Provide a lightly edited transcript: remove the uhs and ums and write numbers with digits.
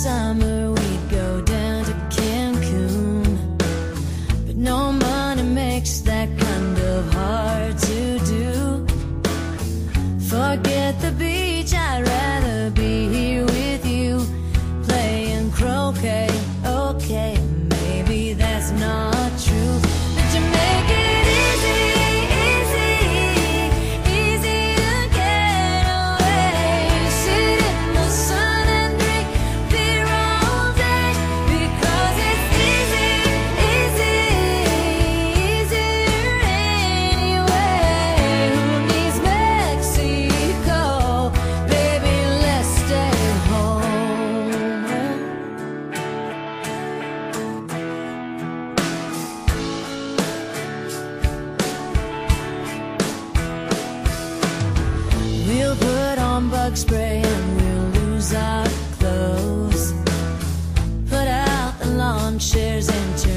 summer we'd go down to Cancun, but no money makes that kind of hard to do. Forget the beach, I'd rather be here with you, playing croquet. Okay, maybe that's not true, but you make it easy, easy, easy to get away. Sit in the sun and drink beer all day, because it's easy, easy, easier anyway. Who needs Mexico? Baby, let's stay home. We'll put on bug spray and we'll lose our clothes, put out the lawn chairs and turn